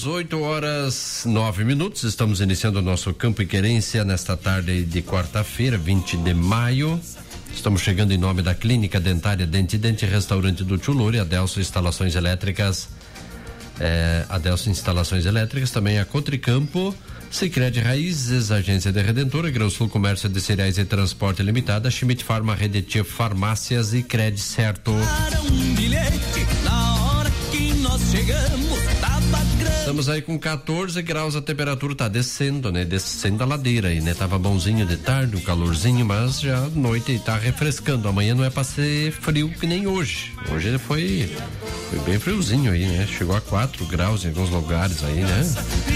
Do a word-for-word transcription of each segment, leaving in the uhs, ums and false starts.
oito horas nove minutos, estamos iniciando o nosso Campo e Querência nesta tarde de quarta-feira, vinte de maio. Estamos chegando em nome da Clínica Dentária Dente Dente, Restaurante do Tio Luri, Adelso Instalações Elétricas, é, Adelso Instalações Elétricas, também a Cotricampo, Sicredi Raízes, Agência de Redentora, Grão Sul Comércio de Cereais e Transporte Limitada, Schmidt Farma, Redetia Farmácias e Cred Certo. Para um bilhete, na hora que nós chegamos, tava grande. Estamos aí com quatorze graus, a temperatura tá descendo, né? Descendo a ladeira aí, né? Tava bonzinho de tarde, um calorzinho, mas já à noite tá refrescando. Amanhã não é pra ser frio que nem hoje. Hoje ele foi, foi bem friozinho aí, né? Chegou a quatro graus em alguns lugares aí, né?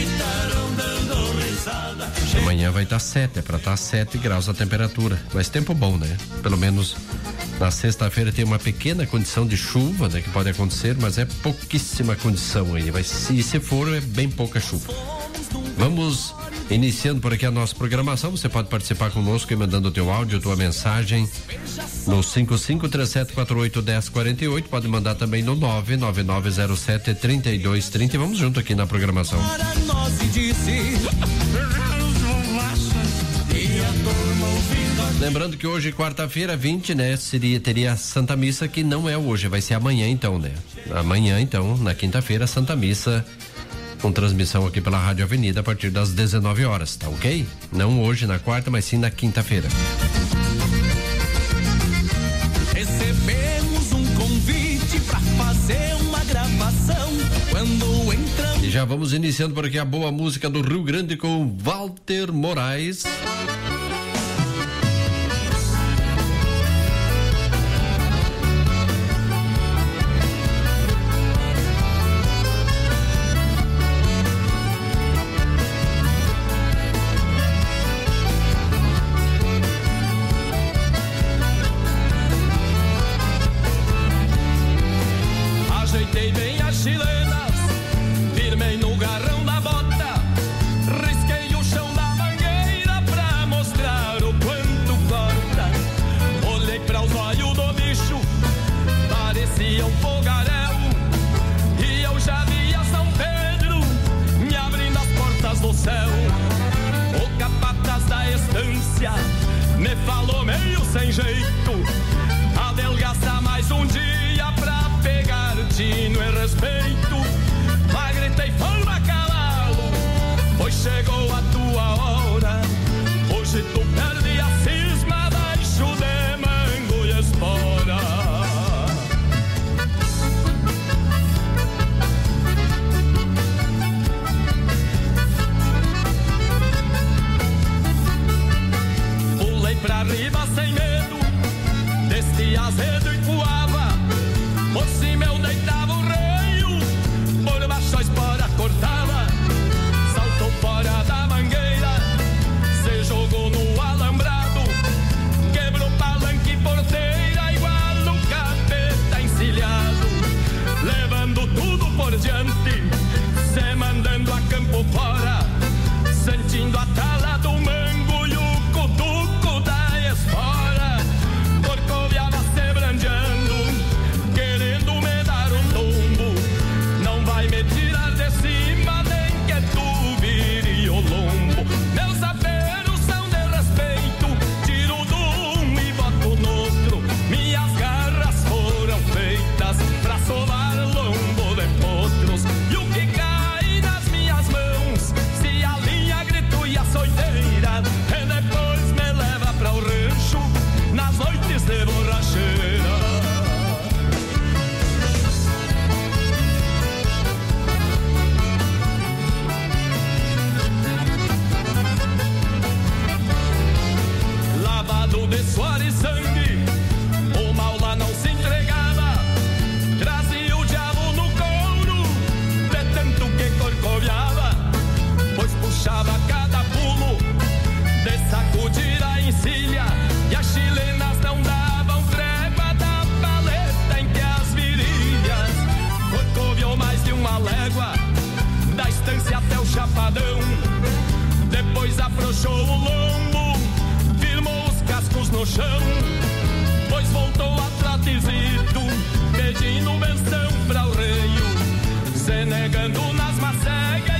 Amanhã vai estar sete, é pra estar sete graus a temperatura. Mas tempo bom, né? Pelo menos na sexta-feira tem uma pequena condição de chuva, né? Que pode acontecer, mas é pouquíssima condição aí. Mas se, se for, é bem pouca chuva. Vamos iniciando por aqui a nossa programação. Você pode participar conosco e mandando o teu áudio, tua mensagem no cinco cinco três sete quatro oito um zero quatro oito. Pode mandar também no nove nove nove zero sete três dois três zero. Vamos junto aqui na programação. Lembrando que hoje, quarta-feira, vinte, né? Seria, teria a Santa Missa, que não é hoje, vai ser amanhã então, né? Amanhã então, na quinta-feira, Santa Missa, com transmissão aqui pela Rádio Avenida a partir das dezenove horas, tá ok? Não hoje na quarta, mas sim na quinta-feira. Recebemos um convite pra fazer uma gravação quando entramos. E já vamos iniciando por aqui a boa música do Rio Grande com Walter Moraes. Me falou meio sem jeito, adelgaça mais um dia pra pegar tino e respeito. Mas gritei, fama cavalo, pois chegou a tua hora. Hoje tu perde a cisma, baixo de mango e espora. Pra arriba sem medo, deste azedo e voava. Por cima eu deitava o reio, por baixo a espora cortava. Saltou fora da mangueira, se jogou no alambrado. Quebrou palanque e porteira, igual no capeta encilhado. Levando tudo por diante, se mandando a campo fora. Sentindo a tala do mango e o cutuco da espora. Corcoviava se brandeando, querendo me dar um tombo. Não vai me tirar de cima, nem que tu vire o lombo. Meus aperos são de respeito, tiro de um e boto no outro. Minhas garras foram feitas pra sovar lombo de potros. E o que cai nas minhas mãos, se a linha grito e a açoiteira, e depois me leva pra o rancho nas noites de borracheira. Lavado de suor e sangue, o mal lá não se entregava. Trazia o diabo no couro, de tanto que corcoviava. Pois puxava cada pulo, de sacudir a encilha. E as chilenas não davam trégua da paleta em que as virilhas. Corcoviou mais de uma légua, da estância até o chapadão. Depois afrouxou o lombo, firmou os cascos no chão. Pois voltou a tratezito, pedindo benção pra o reio, se negando nas macegas.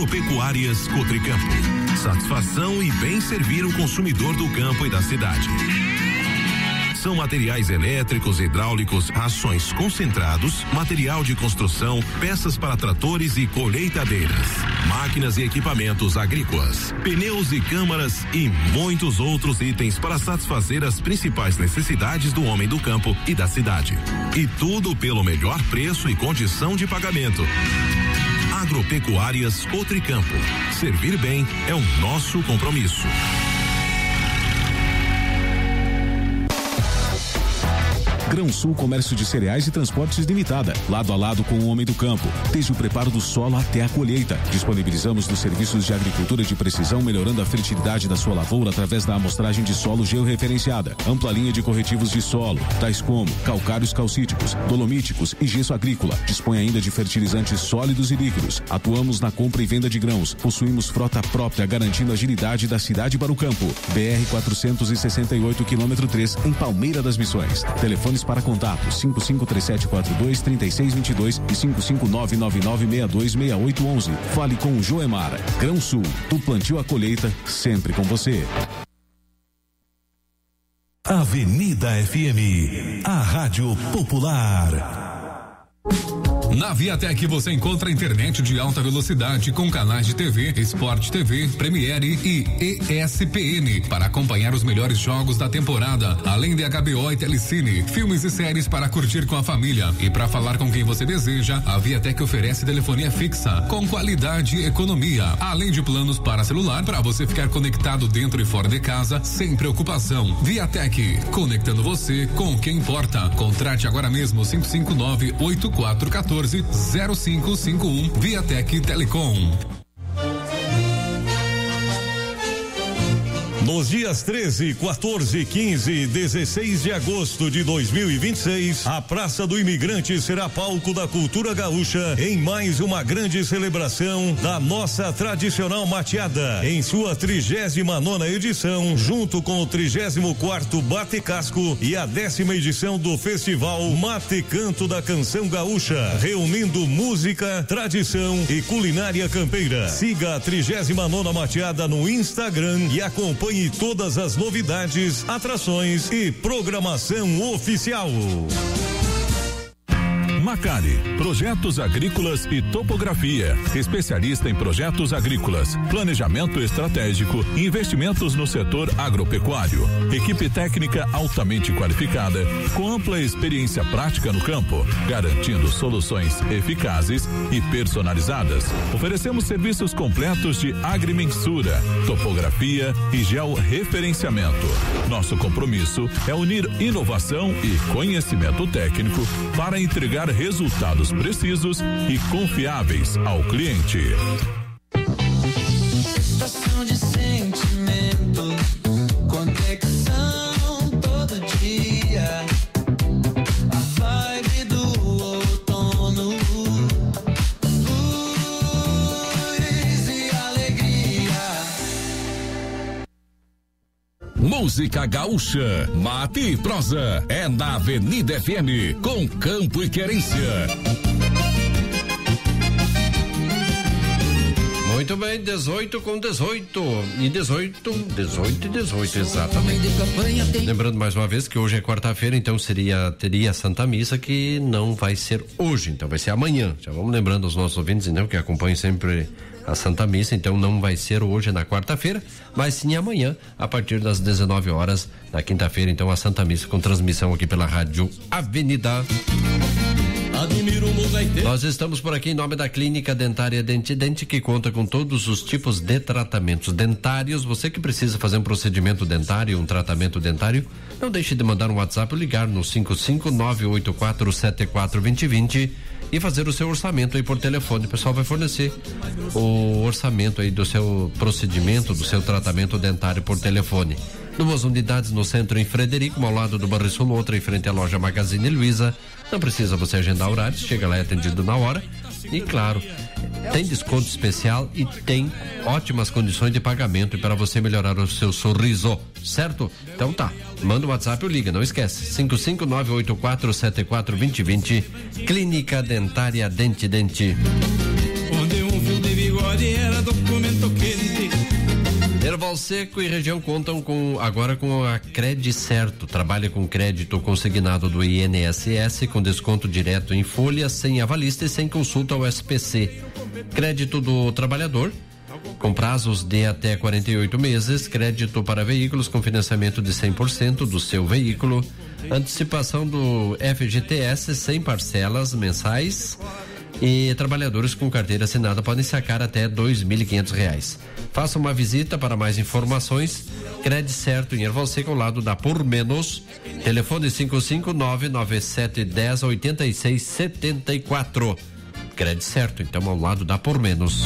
Agropecuárias Cotricampo. Satisfação e bem servir o consumidor do campo e da cidade. São materiais elétricos, hidráulicos, rações concentrados, material de construção, peças para tratores e colheitadeiras, máquinas e equipamentos agrícolas, pneus e câmaras e muitos outros itens para satisfazer as principais necessidades do homem do campo e da cidade. E tudo pelo melhor preço e condição de pagamento. Agropecuárias Cotricampo. Servir bem é o nosso compromisso. Grão-Sul Comércio de Cereais e Transportes Limitada, lado a lado com o homem do campo, desde o preparo do solo até a colheita. Disponibilizamos nos serviços de agricultura de precisão, melhorando a fertilidade da sua lavoura através da amostragem de solo georreferenciada, ampla linha de corretivos de solo, tais como calcários calcíticos, dolomíticos e gesso agrícola. Dispõe ainda de fertilizantes sólidos e líquidos. Atuamos na compra e venda de grãos. Possuímos frota própria, garantindo a agilidade da cidade para o campo. B R quatrocentos e sessenta e oito, quilômetro três, em Palmeira das Missões. Telefones para contato cinco cinco três sete quatro dois, três seis dois dois e cinco cinco nove nove nove seis dois seis oito um um. Fale com o Joemar. Grão-Sul, do plantio à colheita, sempre com você. Avenida F M, a Rádio Popular. Na Viatec você encontra internet de alta velocidade com canais de T V, Sport T V, Premiere e E S P N para acompanhar os melhores jogos da temporada, além de H B O e Telecine, filmes e séries para curtir com a família. E para falar com quem você deseja, a Viatec oferece telefonia fixa com qualidade e economia, além de planos para celular para você ficar conectado dentro e fora de casa sem preocupação. Viatec, conectando você com o que importa. Contrate agora mesmo cinco cinco nove oito quatro um quatro zero cinco cinco um. Viatec Telecom. Nos dias treze, quatorze, quinze e dezesseis de agosto de dois mil e vinte e seis, a Praça do Imigrante será palco da cultura gaúcha em mais uma grande celebração da nossa tradicional mateada, em sua trigésima nona edição, junto com o trigésimo quarto Bate Casco e a décima edição do Festival Mate Canto da Canção Gaúcha, reunindo música, tradição e culinária campeira. Siga a trigésima nona mateada no Instagram e acompanhe todas as novidades, atrações e programação oficial. Macari, projetos agrícolas e topografia, especialista em projetos agrícolas, planejamento estratégico e investimentos no setor agropecuário. Equipe técnica altamente qualificada, com ampla experiência prática no campo, garantindo soluções eficazes e personalizadas. Oferecemos serviços completos de agrimensura, topografia e georreferenciamento. Nosso compromisso é unir inovação e conhecimento técnico para entregar resultados precisos e confiáveis ao cliente. Estação de sentimento, conexão todo dia. A vibe do outono, luz e alegria. Música gaúcha, mate e prosa, é na Avenida F M, com Campo e Querência. Muito bem, dezoito com dezoito. E dezoito, dezoito e dezoito, exatamente. Lembrando mais uma vez que hoje é quarta-feira, então seria, teria a Santa Missa, que não vai ser hoje, então vai ser amanhã. Já vamos lembrando aos nossos ouvintes, então, que acompanham sempre a Santa Missa, então não vai ser hoje na quarta-feira, mas sim amanhã, a partir das dezenove horas, na quinta-feira, então a Santa Missa com transmissão aqui pela Rádio Avenida. Nós estamos por aqui em nome da Clínica Dentária Dente Dente, que conta com todos os tipos de tratamentos dentários. Você que precisa fazer um procedimento dentário, um tratamento dentário, não deixe de mandar um WhatsApp ou ligar no cinco cinco nove oito quatro sete quatro dois zero dois zero e fazer o seu orçamento aí por telefone. O pessoal vai fornecer o orçamento aí do seu procedimento, do seu tratamento dentário por telefone. Duas unidades no centro em Frederico, uma ao lado do Banrisul, outra em frente à loja Magazine Luiza. Não precisa você agendar horários, chega lá e é atendido na hora. E claro, tem desconto especial e tem ótimas condições de pagamento para você melhorar o seu sorriso, certo? Então tá, manda o WhatsApp ou liga, não esquece, cinco cinco nove oito quatro sete quatro dois zero dois zero. Clínica Dentária Dente Dente. Onde um fio de bigode bigode era documento quente. Erval Seco e região contam com agora com a Credicerto. Trabalha com crédito consignado do I N S S com desconto direto em folha, sem avalista e sem consulta ao S P C. Crédito do trabalhador com prazos de até quarenta e oito meses, crédito para veículos com financiamento de cem por cento do seu veículo, antecipação do F G T S sem parcelas mensais e trabalhadores com carteira assinada podem sacar até dois mil e quinhentos reais. Faça uma visita para mais informações. Credicerto em Erval Seco, ao lado da Por Menos. Telefone cinco cinco nove nove sete um zero oito seis sete quatro. Credicerto, então, ao lado da Por Menos.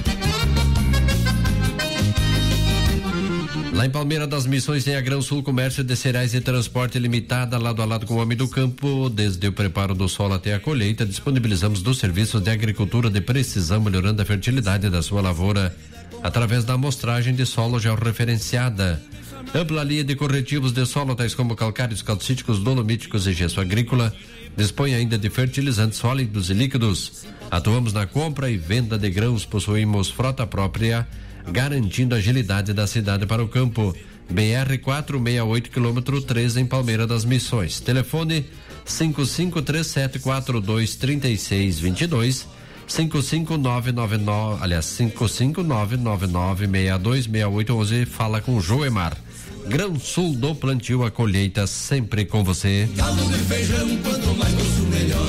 Lá em Palmeira das Missões tem a Gran Sul Comércio de Cereais e Transporte Limitada, lado a lado com o Homem do Campo. Desde o preparo do solo até a colheita, disponibilizamos dos serviços de agricultura de precisão, melhorando a fertilidade da sua lavoura através da amostragem de solo georreferenciada. Ampla linha de corretivos de solo, tais como calcários, calcíticos, dolomíticos e gesso agrícola. Dispõe ainda de fertilizantes sólidos e líquidos. Atuamos na compra e venda de grãos, possuímos frota própria, garantindo a agilidade da cidade para o campo. B R quatrocentos e sessenta e oito, quilômetro treze, em Palmeira das Missões. Telefone cinco cinco três sete quatro dois três seis dois dois, cinco cinco nove nove nove, aliás, cinco cinco nove nove nove seis dois seis oito um um. Fala com Joemar. Gran Sul, do plantio à colheita, sempre com você. Galo de feijão, quanto mais grosso, melhor.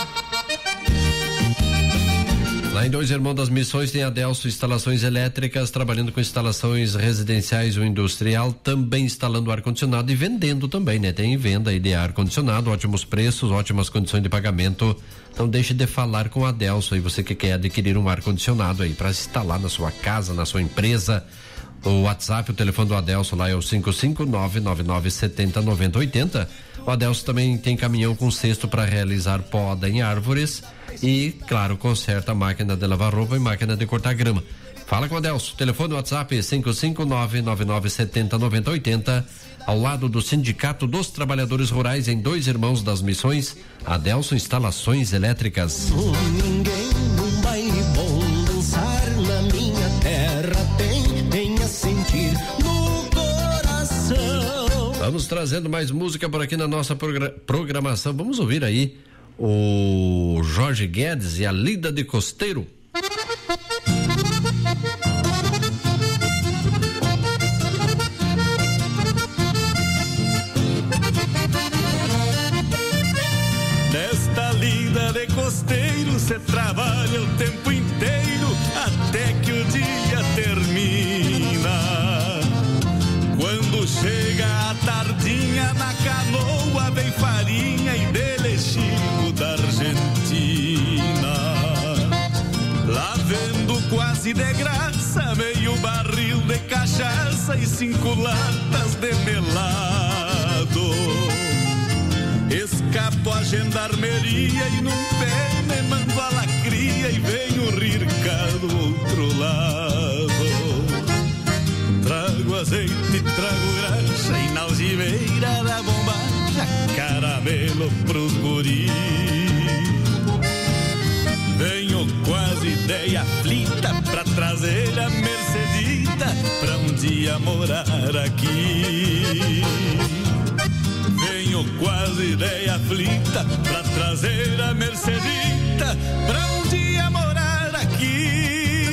Lá em Dois Irmãos das Missões tem a Delso Instalações Elétricas, trabalhando com instalações residenciais ou industrial, também instalando ar-condicionado e vendendo também, né? Tem venda aí de ar-condicionado, ótimos preços, ótimas condições de pagamento. Não deixe de falar com a Delso aí, você que quer adquirir um ar-condicionado aí para instalar na sua casa, na sua empresa. O WhatsApp, o telefone do Adelso lá é o cinco cinco nove nove nove sete zero nove zero oito zero. O Adelso também tem caminhão com cesto para realizar poda em árvores e, claro, conserta a máquina de lavar roupa e máquina de cortar grama. Fala com o Adelso, telefone do WhatsApp cinco cinco nove nove nove sete zero nove zero oito zero, ao lado do Sindicato dos Trabalhadores Rurais em Dois Irmãos das Missões. Adelso Instalações Elétricas. Ninguém num baile bom dançar na minha terra tem. Venha sentir no coração. Vamos trazendo mais música por aqui na nossa progra- programação. Vamos ouvir aí o Jorge Guedes e a Lida de Costeiro. Nesta lida de costeiro cê trabalha o tempo inteiro até que o dia termina. Quando chega a tardinha na canoa vem farinha e dele Chico da Argentina. Lá vendo quase de graça meio barril de cachaça e cinco latas de melado. Escapo a gendarmeria e num pé me mando a lacria e venho rir cá do outro lado. Trago azeite, trago graxa e na algibeira da bombacha caramelo pros guris. Venho quase ideia aflita pra trazer a Mercedita pra um dia morar aqui. Venho quase ideia aflita pra trazer a Mercedita pra um dia morar aqui.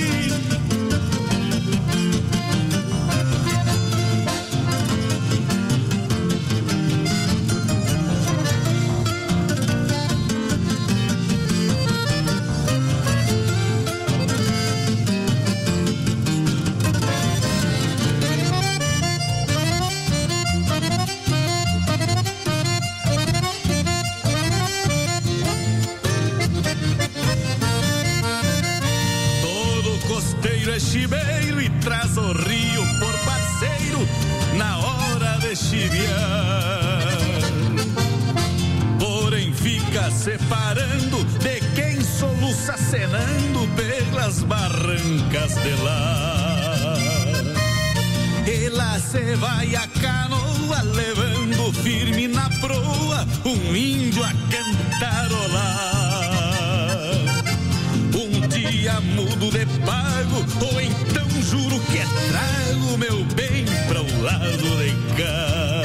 Chiveiro e traz o rio por parceiro na hora de chiviar. Porém fica separando de quem soluça cenando pelas barrancas de lá. E lá se vai a canoa levando firme na proa um índio a cantarolar. Um dia muda tudo de pago, ou então juro que é trago, meu bem, pra o lado de cá.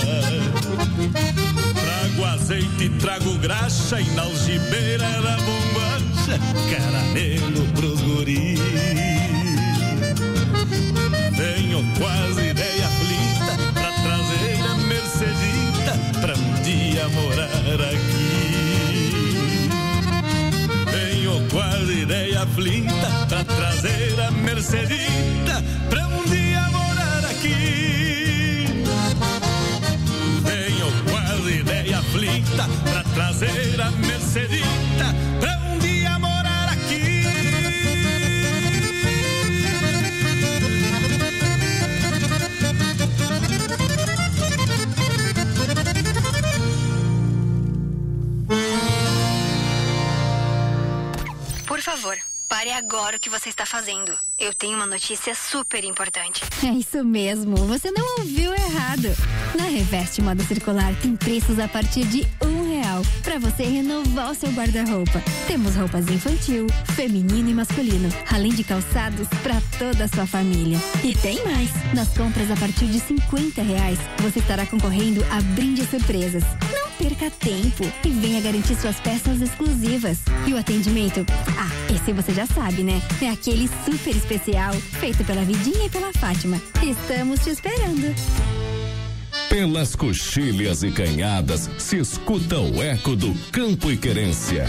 Trago azeite, trago graxa, e na algibeira da bombacha, caramelo pros guris. Venho com as ideias aflita pra trazer a Mercedita pra um dia morar aqui. Venho com as ideias aflita pra trazer a Mercedita pra um dia morar aqui. Venho com as ideias aflita pra trazer a Mercedita pra um dia morar aqui. Por favor, pare agora o que você está fazendo. Eu tenho uma notícia super importante. É isso mesmo, você não ouviu errado. Na Reveste Moda Circular tem preços a partir de um real para você renovar o seu guarda-roupa. Temos roupas infantil, feminino e masculino, além de calçados para toda a sua família. E tem mais, nas compras a partir de cinquenta reais, você estará concorrendo a brindes surpresas. Não perca tempo e venha garantir suas peças exclusivas. E o atendimento? Ah, esse você já sabe, né? É aquele super especial, feito pela Vidinha e pela Fátima. Estamos te esperando. Pelas coxilhas e canhadas se escuta o eco do Campo e Querência.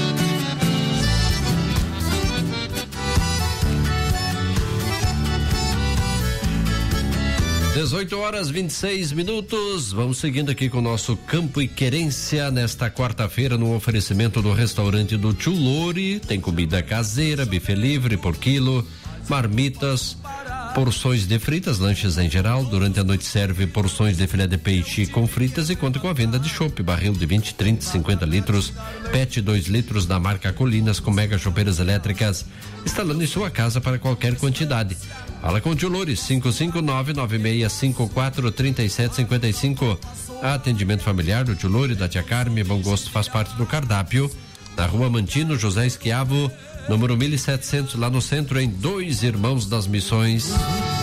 dezoito horas e vinte e seis minutos. Vamos seguindo aqui com o nosso Campo e Querência nesta quarta-feira no oferecimento do restaurante do Tio Lori. Tem comida caseira, buffet livre por quilo, marmitas, porções de fritas, lanches em geral. Durante a noite serve porções de filé de peixe com fritas e conta com a venda de chopp, barril de vinte, trinta e cinquenta litros, pet dois litros da marca Colinas com mega chopeiras elétricas, instalando em sua casa para qualquer quantidade. Fala com o Tio Loures, cinco cinco nove, nove seis cinco quatro, três sete cinco cinco. Atendimento familiar do Tio Loures, da Tia Carme, bom gosto faz parte do cardápio. Na Rua Mantino, José Esquiavo, número mil e setecentos, lá no centro, em Dois Irmãos das Missões.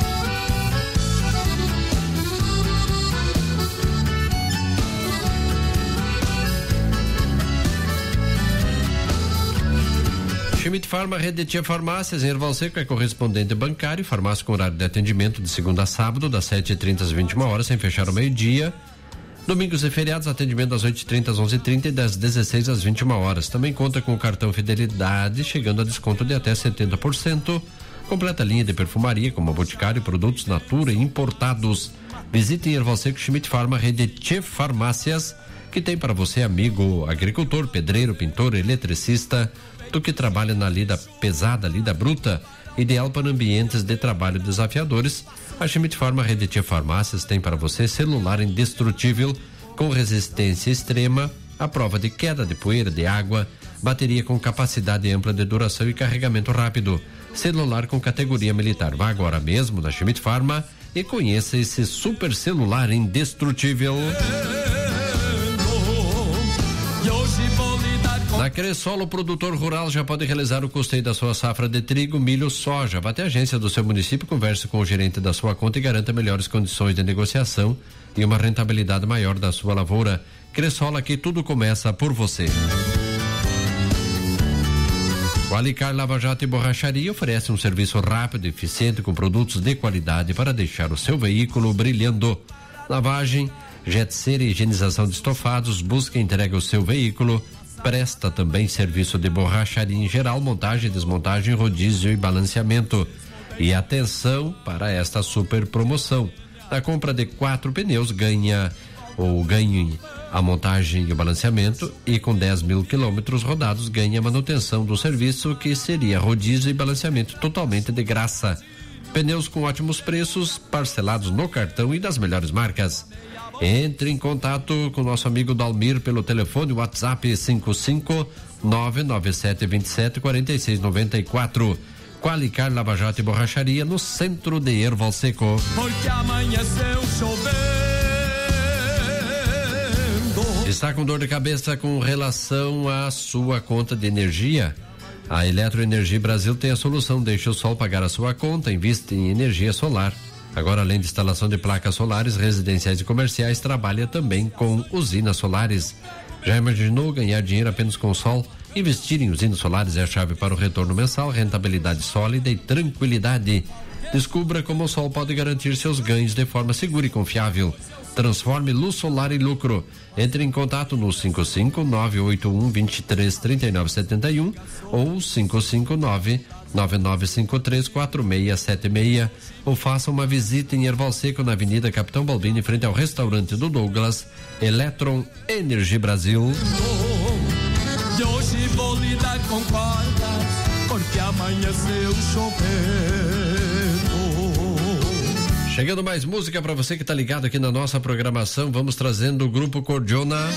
Schmidt Pharma, Rede Tia Farmácias, em Erval Seco, é correspondente bancário, farmácia com horário de atendimento de segunda a sábado, das sete e trinta às vinte e uma horas, sem fechar ao meio-dia. Domingos e feriados, atendimento das oito e trinta às onze e trinta e das dezesseis às vinte e uma horas. Também conta com o cartão Fidelidade, chegando a desconto de até setenta por cento. Completa linha de perfumaria, como Boticário, produtos Natura e importados. Visite em Erval Seco, Schmidt Pharma, Rede Tia Farmácias, que tem para você, amigo agricultor, pedreiro, pintor, eletricista, tu que trabalha na lida pesada, lida bruta, ideal para ambientes de trabalho desafiadores. A Schmidt Pharma, Rede Tia Farmácias, tem para você celular indestrutível com resistência extrema, à prova de queda de poeira, de água, bateria com capacidade ampla de duração e carregamento rápido, celular com categoria militar. Vá agora mesmo na Schmidt Pharma e conheça esse super celular indestrutível. Na Cressol, o produtor rural já pode realizar o custeio da sua safra de trigo, milho, soja. Vá até a agência do seu município, converse com o gerente da sua conta e garanta melhores condições de negociação e uma rentabilidade maior da sua lavoura. Cressol, aqui tudo começa por você. O Alicar Lava Jato e Borracharia oferece um serviço rápido e eficiente com produtos de qualidade para deixar o seu veículo brilhando. Lavagem, jet cera e higienização de estofados, busca e entrega o seu veículo. Presta também serviço de borracharia em geral, montagem, desmontagem, rodízio e balanceamento. E atenção para esta super promoção. Na compra de quatro pneus, ganha ou ganhe a montagem e o balanceamento, e com dez mil quilômetros rodados, ganha a manutenção do serviço, que seria rodízio e balanceamento totalmente de graça. Pneus com ótimos preços, parcelados no cartão e das melhores marcas. Entre em contato com nosso amigo Dalmir pelo telefone WhatsApp cinco cinco nove nove sete dois sete quatro seis nove quatro. Qualicar Lava Jato e Borracharia, no centro de Erval Seco. Porque amanheceu chovendo. Está com dor de cabeça com relação à sua conta de energia? A Eletroenergia Brasil tem a solução, deixa o sol pagar a sua conta, investe em energia solar. Agora, além de instalação de placas solares residenciais e comerciais, trabalha também com usinas solares. Já imaginou ganhar dinheiro apenas com o sol? Investir em usinas solares é a chave para o retorno mensal, rentabilidade sólida e tranquilidade. Descubra como o sol pode garantir seus ganhos de forma segura e confiável. Transforme luz solar em lucro. Entre em contato no cinco cinco nove oito um, dois três, três nove sete um ou cinco cinco nove, nove nove cinco três, quatro seis sete seis ou faça uma visita em Erval Seco na Avenida Capitão Balbini, frente ao restaurante do Douglas. Eletron Energia Brasil. De hoje vou lidar com cordas, porque amanheceu chovendo. Chegando mais música para você que tá ligado aqui na nossa programação, vamos trazendo o grupo Cordiona.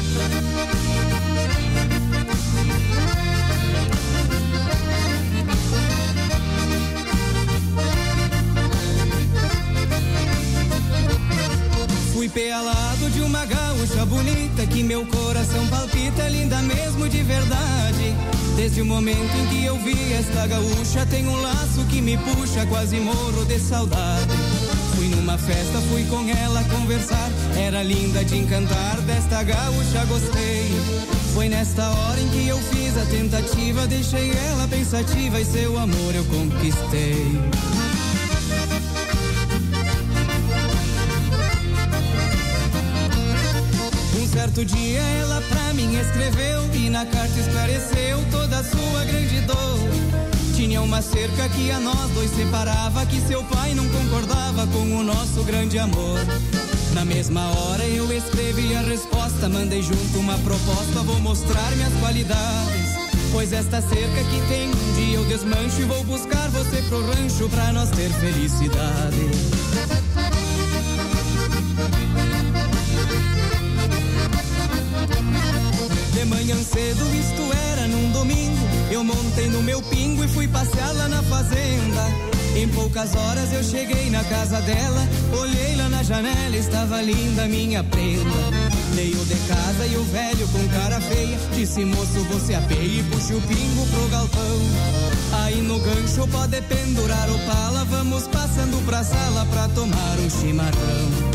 Fui pealado de uma gaúcha bonita, que meu coração palpita, linda mesmo de verdade. Desde o momento em que eu vi esta gaúcha, tem um laço que me puxa, quase morro de saudade. Fui numa festa, fui com ela conversar, era linda de encantar, desta gaúcha gostei. Foi nesta hora em que eu fiz a tentativa, deixei ela pensativa e seu amor eu conquistei. Um certo dia ela pra mim escreveu e na carta esclareceu toda a sua grande dor. Tinha uma cerca que a nós dois separava, que seu pai não concordava com o nosso grande amor. Na mesma hora eu escrevi a resposta, mandei junto uma proposta, vou mostrar minhas qualidades. Pois esta cerca que tem, um dia eu desmancho e vou buscar você pro rancho pra nós ter felicidade. De manhã cedo, isto era num domingo, eu montei no meu pingo e fui passear lá na fazenda. Em poucas horas eu cheguei na casa dela, olhei lá na janela, estava linda minha prenda. Veio de casa e o velho com cara feia disse: moço, você apeia e puxa o pingo pro galpão. Aí no gancho pode pendurar o pala, vamos passando pra sala pra tomar um chimarrão.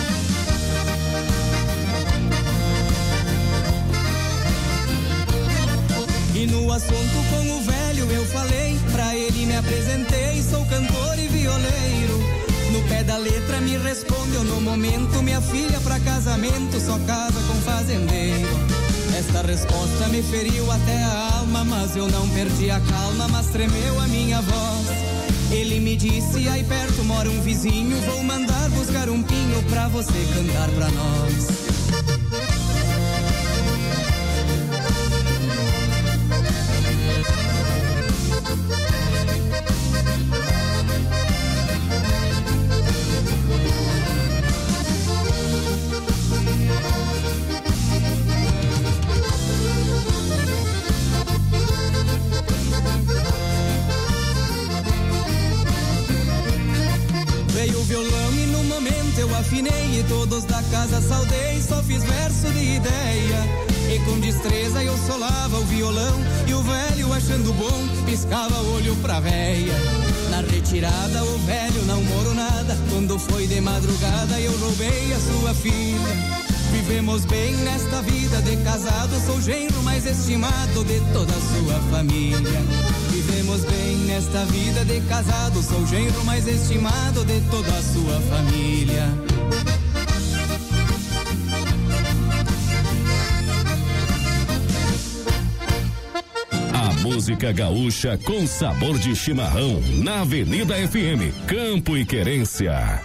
E no assunto com o velho eu falei, pra ele me apresentei, sou cantor e violeiro. No pé da letra me respondeu no momento, minha filha pra casamento só casa com fazendeiro. Esta resposta me feriu até a alma, mas eu não perdi a calma, mas tremeu a minha voz. Ele me disse, aí perto mora um vizinho, vou mandar buscar um pinho pra você cantar pra nós. Veio o violão e no momento eu afinei, e todos da casa saudei, só fiz verso de ideia. E com destreza eu solava o violão, e o velho achando bom, piscava o olho pra véia. Na retirada o velho não morou nada, quando foi de madrugada eu roubei a sua filha. Vivemos bem nesta vida de casado, sou o genro mais estimado de toda a sua família. Vivemos bem nesta vida de casado, sou o genro mais estimado de toda a sua família. A música gaúcha com sabor de chimarrão, na Avenida F M, Campo e Querência.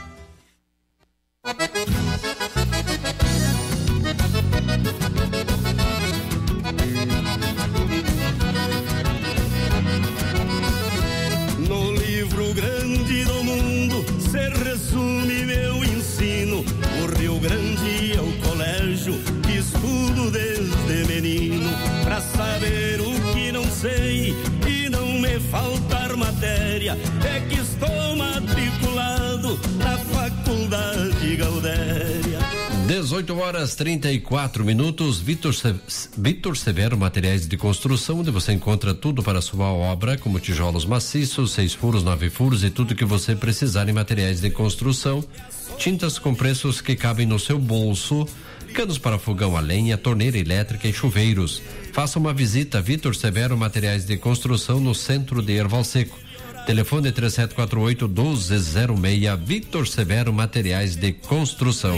No livro grande do mundo se resume meu ensino. O Rio Grande é o colégio que estudo desde menino, pra saber o que não sei e não me faltar matéria, é que estou matriculado na Faculdade Gaudéria. dezoito horas trinta e quatro minutos. Vitor Vitor Severo Materiais de Construção, onde você encontra tudo para a sua obra, como tijolos maciços, seis furos, nove furos e tudo que você precisar em materiais de construção. Tintas com preços que cabem no seu bolso. Canos para fogão a lenha, torneira elétrica e chuveiros. Faça uma visita a Vitor Severo Materiais de Construção no centro de Erval Seco. Telefone três sete quatro oito, um dois zero seis. Vitor Severo Materiais de Construção.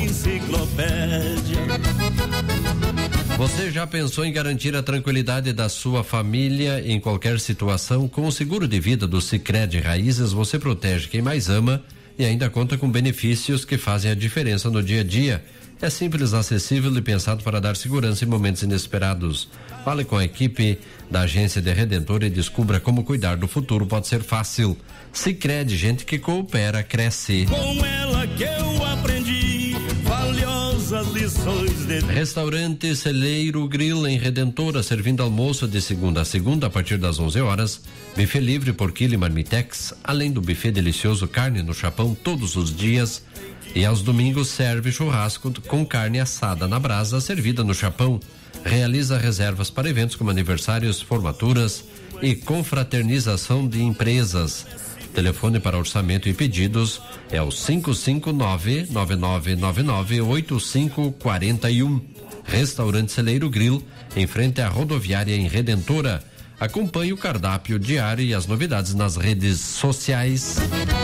Você já pensou em garantir a tranquilidade da sua família em qualquer situação? Com o seguro de vida do Sicredi Raízes, você protege quem mais ama e ainda conta com benefícios que fazem a diferença no dia a dia. É simples, acessível e pensado para dar segurança em momentos inesperados. Fale com a equipe da agência de Redentor e descubra como cuidar do futuro. Pode ser fácil. Sicredi, gente que coopera, cresce. Com ela que eu aprendi valiosas lições de... Restaurante Celeiro Grill em Redentora, servindo almoço de segunda a segunda a partir das onze horas. Buffet livre por quilo e marmitex, além do buffet delicioso carne no chapão todos os dias. E aos domingos serve churrasco com carne assada na brasa, servida no chapão. Realiza reservas para eventos como aniversários, formaturas e confraternização de empresas. Telefone para orçamento e pedidos é o cinco cinco nove, nove nove nove nove, oito cinco quatro um. Restaurante Celeiro Grill, em frente à rodoviária em Redentora. Acompanhe o cardápio diário e as novidades nas redes sociais.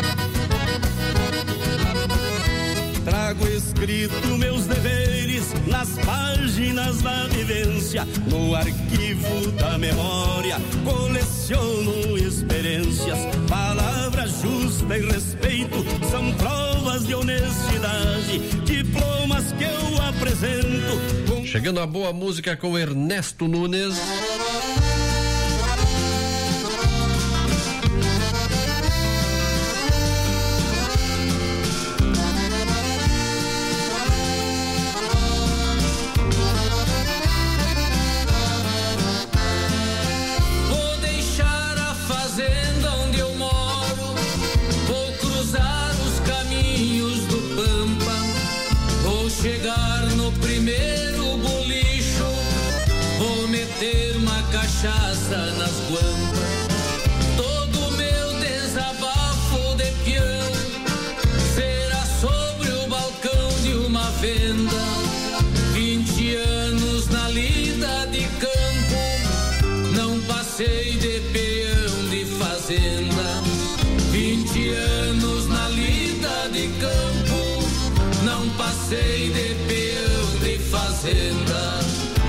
Trago escrito meus deveres nas páginas da vivência, no arquivo da memória coleciono experiências, palavras justas e respeito são provas de honestidade, diplomas que eu apresento. Com... Chegando a boa música com Ernesto Nunes. Chegar no primeiro bolicho, vou meter uma cachaça nas guampas. Todo meu desabafo de peão será sobre o balcão de uma venda. Vinte anos na lida de campo, não passei de peão de fazenda. Vinte anos na lida de campo, não passei de peão de fazenda.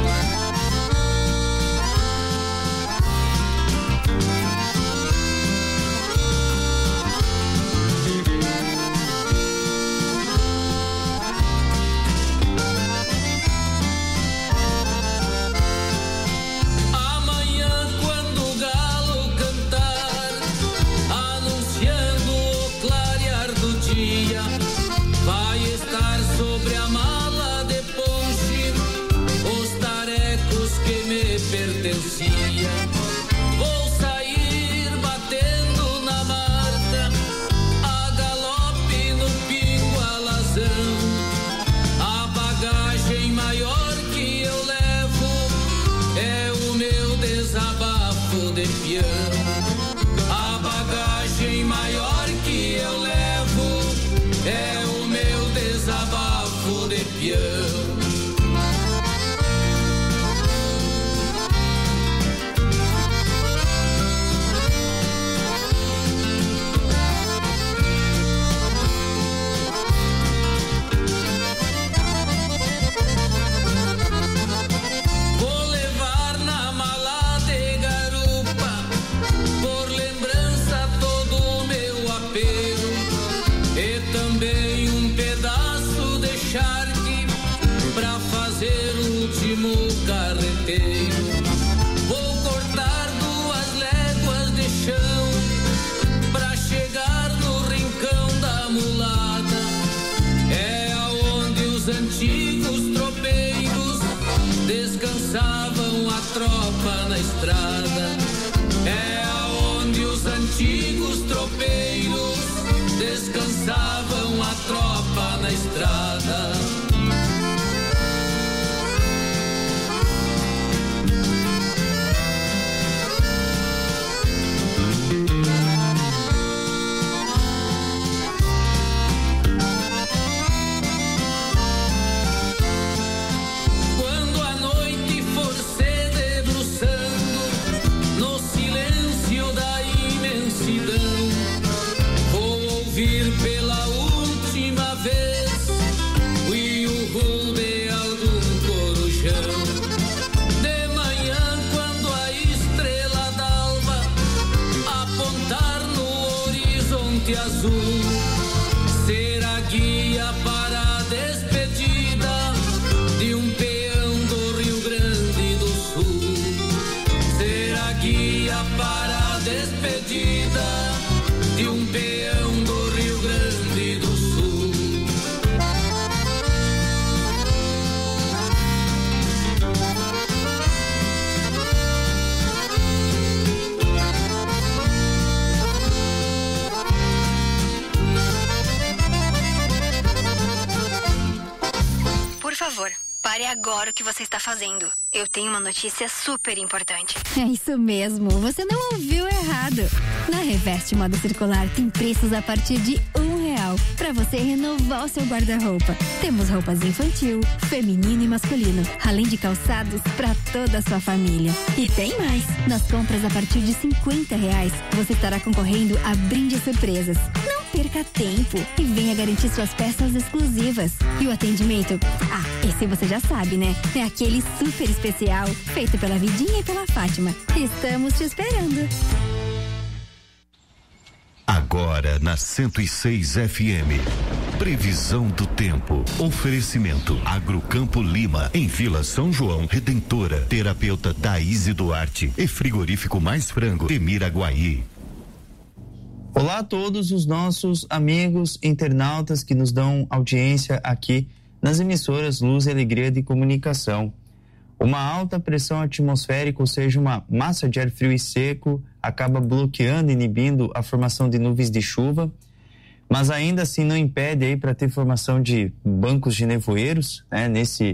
Amanhã, quando o galo cantar, anunciando o clarear do dia, vai estar sobre a mala de ponche os tarecos que me pertencia. Vou sair batendo na marca, a galope no pingo alazão. A bagagem maior que eu levo é o meu desabafo de peão. A bagagem maior que eu levo é o meu desabafo de peão. Vou levar na mala de garupa, por lembrança todo o meu apego, e também um pedaço de charque pra fazer o último carreteiro. Vou cortar duas léguas de chão pra chegar no rincão da mulata. É aonde os antigos tropeiros descansavam a tropa na estrada. É aonde os antigos tropeiros descansavam a tropa na estrada. azul, será guia para a despedida de um peão do Rio Grande do Sul. Será guia para a despedida de um peão do Rio Grande do Sul. Por favor, pare agora o que você está fazendo. Eu tenho uma notícia super importante. É isso mesmo, você não ouviu errado. Na Reveste Moda Circular tem preços a partir de um real para você renovar o seu guarda-roupa. Temos roupas infantil, feminino e masculino, além de calçados para toda a sua família. E tem mais, nas compras a partir de cinquenta reais, você estará concorrendo a brindes surpresas. Não perca tempo e venha garantir suas peças exclusivas. E o atendimento? Ah, esse você já sabe, né? É aquele super especial, feito pela Vidinha e pela Fátima. Estamos te esperando. Agora na cento e seis F M. Previsão do tempo. Oferecimento Agrocampo Lima, em Vila São João, Redentora, terapeuta Thaís Duarte e frigorífico Mais Frango de Miraguaí. Olá a todos os nossos amigos internautas que nos dão audiência aqui nas emissoras Luz e Alegria de Comunicação. Uma alta pressão atmosférica, ou seja, uma massa de ar frio e seco, acaba bloqueando e inibindo a formação de nuvens de chuva, mas ainda assim não impede aí para ter formação de bancos de nevoeiros, né? Nesse,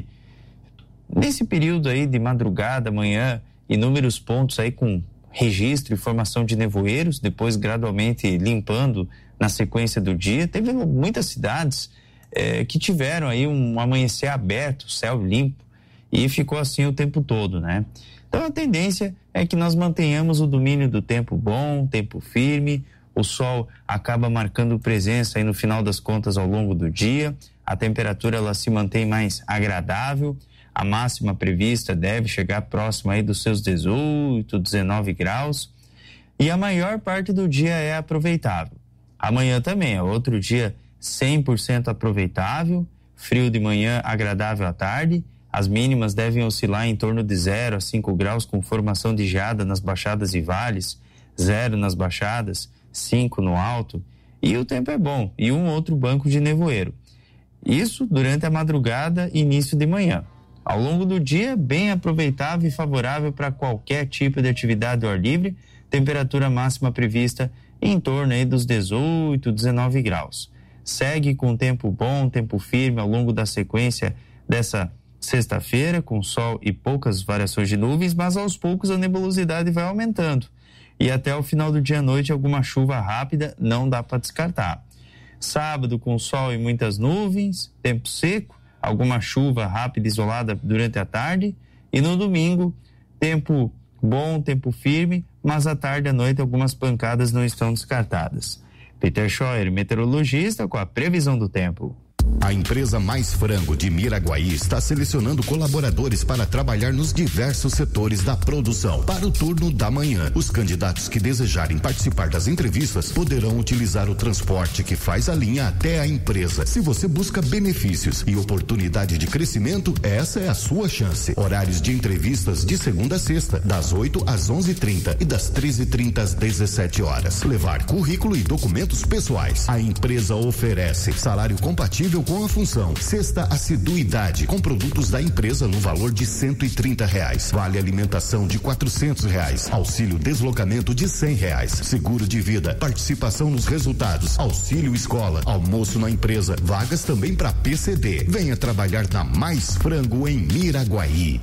nesse período aí de madrugada, manhã, inúmeros pontos aí com registro e formação de nevoeiros, depois gradualmente limpando na sequência do dia. Teve muitas cidades eh, que tiveram aí um amanhecer aberto, céu limpo, e ficou assim o tempo todo, né? Então a tendência é que nós mantenhamos o domínio do tempo bom, tempo firme. O sol acaba marcando presença aí no final das contas ao longo do dia. A temperatura ela se mantém mais agradável. A máxima prevista deve chegar próxima aí dos seus dezoito, dezenove graus. E a maior parte do dia é aproveitável. Amanhã também é outro dia cem por cento aproveitável. Frio de manhã, agradável à tarde. As mínimas devem oscilar em torno de zero a cinco graus, com formação de geada nas baixadas e vales, zero nas baixadas, cinco no alto, e o tempo é bom, e um outro banco de nevoeiro. Isso durante a madrugada e início de manhã. Ao longo do dia, bem aproveitável e favorável para qualquer tipo de atividade ao ar livre, temperatura máxima prevista em torno aí dos dezoito, dezenove graus. Segue com tempo bom, tempo firme ao longo da sequência dessa sexta-feira, com sol e poucas variações de nuvens, mas aos poucos a nebulosidade vai aumentando. E até o final do dia à noite, alguma chuva rápida não dá para descartar. Sábado, com sol e muitas nuvens, tempo seco, alguma chuva rápida isolada durante a tarde. E no domingo, tempo bom, tempo firme, mas à tarde e à noite algumas pancadas não estão descartadas. Peter Scheuer, meteorologista, com a previsão do tempo. A empresa Mais Frango de Miraguaí está selecionando colaboradores para trabalhar nos diversos setores da produção para o turno da manhã. Os candidatos que desejarem participar das entrevistas poderão utilizar o transporte que faz a linha até a empresa. Se você busca benefícios e oportunidade de crescimento, essa é a sua chance. Horários de entrevistas de segunda a sexta, das oito às onze e trinta e das treze e trinta às dezessete horas. Levar currículo e documentos pessoais. A empresa oferece salário compatível com a função. Sexta assiduidade com produtos da empresa no valor de cento e trinta reais. Vale alimentação de quatrocentos reais. Auxílio deslocamento de cem reais. Seguro de vida. Participação nos resultados. Auxílio escola. Almoço na empresa. Vagas também para P C D. Venha trabalhar na Mais Frango em Miraguaí.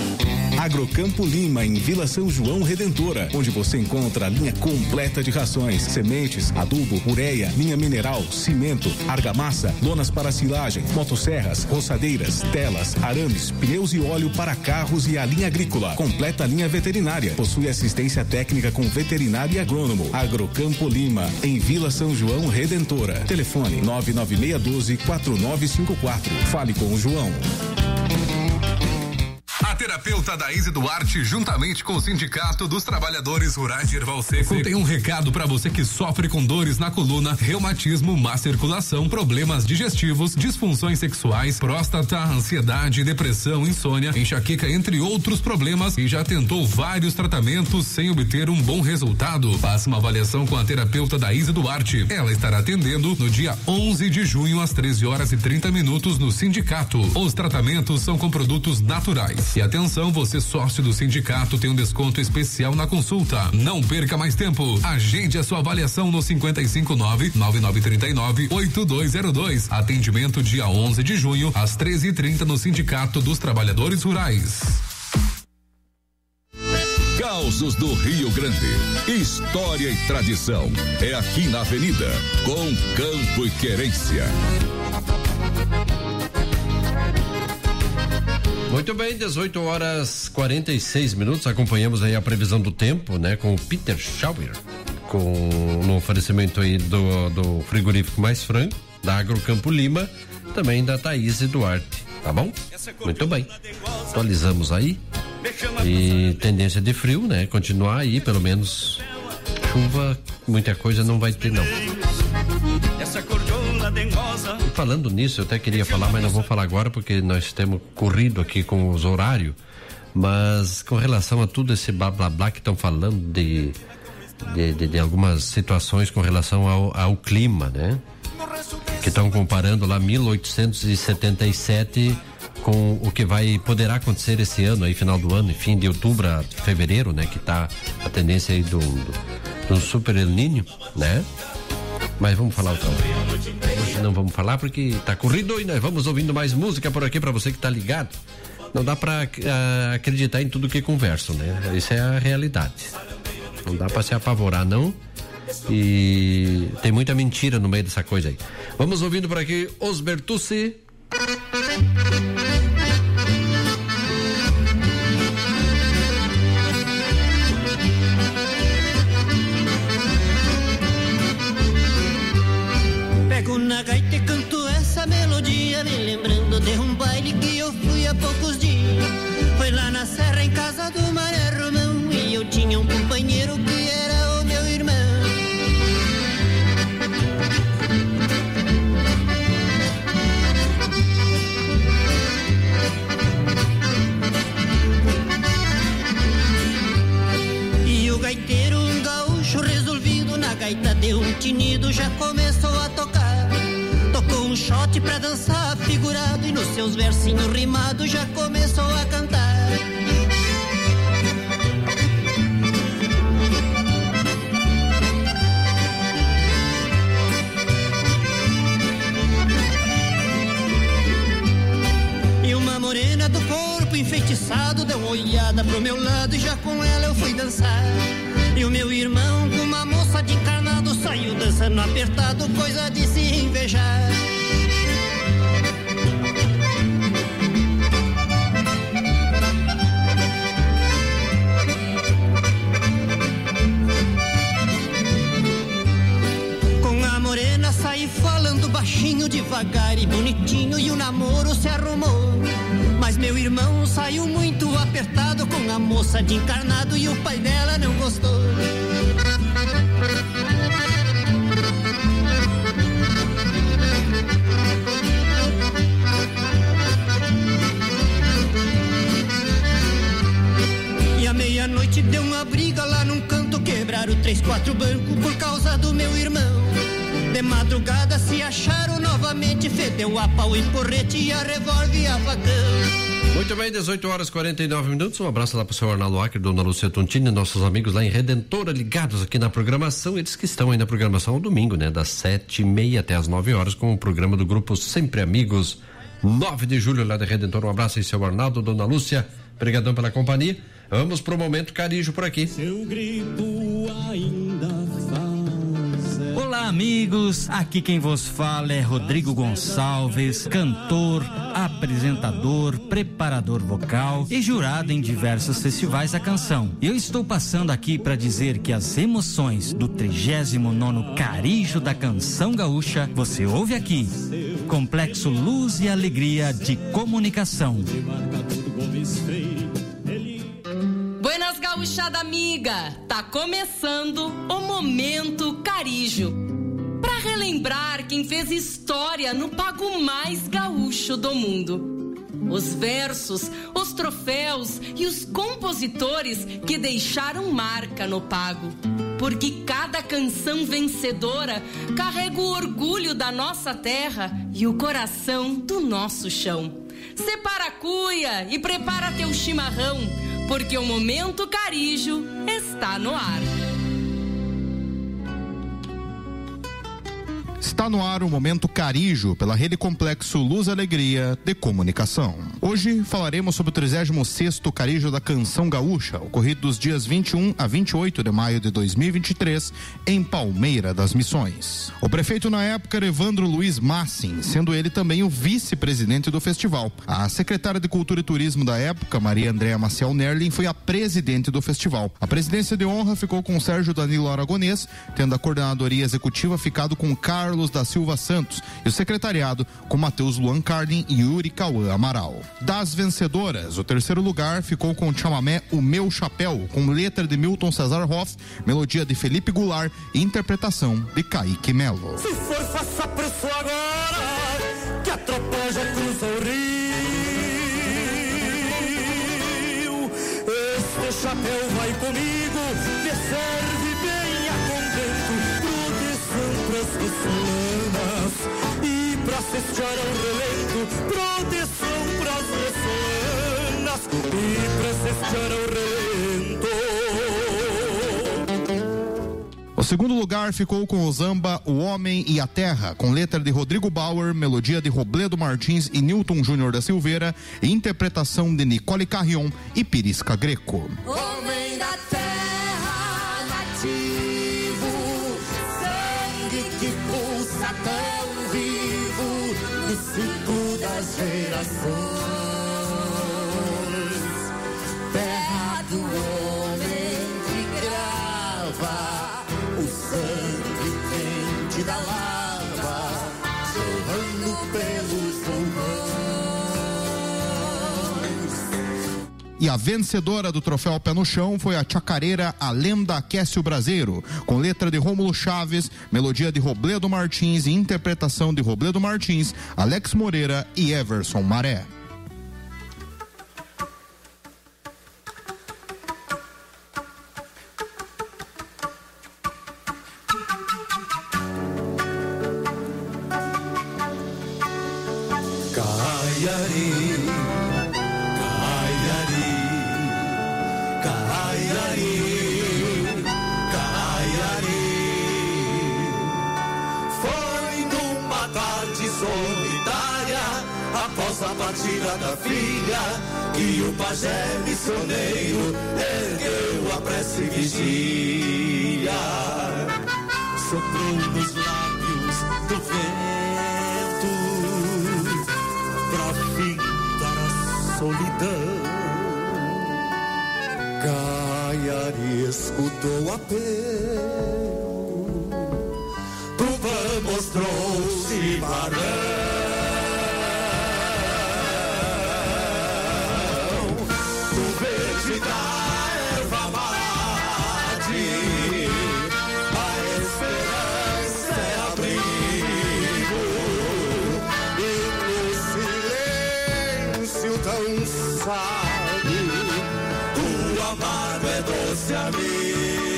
Agrocampo Lima, em Vila São João Redentora, onde você encontra a linha completa de rações, sementes, adubo, ureia, linha mineral, cimento, argamassa, lonas para silagem, motosserras, roçadeiras, telas, arames, pneus e óleo para carros e a linha agrícola. Completa a linha veterinária. Possui assistência técnica com veterinário e agrônomo. Agrocampo Lima, em Vila São João Redentora. Telefone nove nove seis um dois quatro nove cinco quatro. Fale com o João. A terapeuta Terapeuta Daíse Duarte, juntamente com o Sindicato dos Trabalhadores Rurais de Erval Seco, tem um recado para você que sofre com dores na coluna, reumatismo, má circulação, problemas digestivos, disfunções sexuais, próstata, ansiedade, depressão, insônia, enxaqueca, entre outros problemas, e já tentou vários tratamentos sem obter um bom resultado. Faça uma avaliação com a terapeuta Daíse Duarte. Ela estará atendendo no dia onze de junho às treze horas e trinta minutos no sindicato. Os tratamentos são com produtos naturais. E atenção, você sócio do sindicato tem um desconto especial na consulta. Não perca mais tempo. Agende a sua avaliação no cinquenta e cinco nove, nove nove três nove, oito dois zero dois. Atendimento dia onze de junho às treze e trinta no Sindicato dos Trabalhadores Rurais. Causos do Rio Grande. História e tradição. É aqui na Avenida, com Campo e Querência. Muito bem, dezoito horas quarenta e seis minutos. Acompanhamos aí a previsão do tempo, né? Com o Peter Schauer, com no oferecimento aí do, do frigorífico Mais Franco, da Agrocampo Lima, também da Thaís Duarte, tá bom? Muito bem. Atualizamos aí. E tendência de frio, né? Continuar aí, pelo menos chuva, muita coisa não vai ter, não. E falando nisso, eu até queria falar, mas não vou falar agora porque nós temos corrido aqui com os horários, mas com relação a tudo esse blá blá blá que estão falando de de, de de algumas situações com relação ao, ao clima, né? Que estão comparando lá mil oitocentos e setenta e sete com o que vai poderá acontecer esse ano aí, final do ano, enfim, de outubro a fevereiro, né? Que tá a tendência aí do, do, do super El Niño, né? Mas vamos falar outra hora. Hoje não vamos falar porque tá corrido e nós vamos ouvindo mais música por aqui para você que tá ligado. Não dá pra uh, acreditar em tudo que conversam, né? Isso é a realidade. Não dá pra se apavorar, não. E tem muita mentira no meio dessa coisa aí. Vamos ouvindo por aqui Os Bertucci. Pego na gaita e canto essa melodia, me lembrando de um baile que eu fui há poucos dias. Foi lá na serra em casa do Maré Romão, e eu tinha um companheiro que era o meu irmão. E o gaiteiro, um gaúcho resolvido, na gaita deu um tinido, já começou a tocar. Tocou um shot pra dançar figurado, e nos seus versinhos rimados já começou a cantar. E uma morena do corpo enfeitiçado deu uma olhada pro meu lado, e já com ela eu fui dançar. E o meu irmão, com uma moça de encarnado, saiu dançando apertado, coisa de se invejar. Com a morena saí falando baixinho, devagar e bonitinho, e o namoro se arrumou. Mas meu irmão saiu muito apertado com a moça de encarnado, e o pai dela não gostou. E à meia-noite deu uma briga lá num canto, quebraram três, quatro bancos por causa do meu irmão. De madrugada se acharam novamente, fedeu a pau e porrete, e a revólver e a facão. Muito bem, dezoito horas e quarenta e nove minutos. Um abraço lá pro seu Arnaldo Acre, dona Lúcia Tontini, nossos amigos lá em Redentora, ligados aqui na programação. Eles que estão aí na programação ao domingo, né? Das sete e meia até as nove horas, com o programa do grupo Sempre Amigos. nove de julho lá de Redentora. Um abraço aí, seu Arnaldo, dona Lúcia. Obrigadão pela companhia. Vamos pro momento Carijo por aqui. Seu grito ainda faz. Olá, amigos. Aqui quem vos fala é Rodrigo Gonçalves, cantor, apresentador, preparador vocal e jurado em diversos festivais da canção. Eu estou passando aqui para dizer que as emoções do trigésimo nono Carijo da Canção Gaúcha você ouve aqui. Complexo Luz e Alegria de Comunicação. gauchada amiga, tá começando o Momento Carijo. Pra relembrar quem fez história no pago mais gaúcho do mundo. Os versos, os troféus e os compositores que deixaram marca no pago. Porque cada canção vencedora carrega o orgulho da nossa terra e o coração do nosso chão. Separa a cuia e prepara teu chimarrão, porque o Momento Carijo está no ar. Está no ar o Momento Carijo, pela Rede Complexo Luz Alegria de Comunicação. Hoje falaremos sobre o trigésimo sexto Carijo da Canção Gaúcha, ocorrido dos dias vinte e um a vinte e oito de maio de dois mil e vinte e três, em Palmeira das Missões. O prefeito na época era Evandro Luiz Massin, sendo ele também o vice-presidente do festival. A secretária de Cultura e Turismo da época, Maria Andréa Maciel Nerlin, foi a presidente do festival. A presidência de honra ficou com Sérgio Danilo Aragonês, tendo a coordenadoria executiva ficado com Carlos da Silva Santos e o secretariado com Matheus Luan Carlin e Yuri Cauã Amaral. Das vencedoras, o terceiro lugar ficou com o chamamé O Meu Chapéu, com letra de Milton Cesar Hoff, melodia de Felipe Goulart e interpretação de Kaique Melo. Se for, faça preço agora, que a tropa já cruza o rio. Este chapéu vai comigo, me serve bem a contento, proteção pras ressolanas e pra cestear ao relento, proteção pras ressolanas e pra cestear ao relento. O segundo lugar ficou com o Zamba O Homem e a Terra, com letra de Rodrigo Bauer, melodia de Robledo Martins e Newton Júnior da Silveira, e interpretação de Nicole Carrion e Pirisca Greco. Homem da terra nativo, sangue que pulsa tão vivo no ciclo das gerações, terra do homem que grava o sangue quente da lava, jorrando pelos pulmões. E a vencedora do troféu Pé no Chão foi a chacareira A Lenda Aquece o Braseiro, com letra de Rômulo Chaves, melodia de Robledo Martins e interpretação de Robledo Martins, Alex Moreira e Everson Maré. A partida da filha e o pajé missioneiro ergueu a prece e vigília, soprou nos lábios do vento pra findar a solidão. Caiari escutou o apelo, Tupã mostrou-se varão. Da erva mate, a esperança é abrigo, e no silêncio tão sábio, o amargo é doce amigo.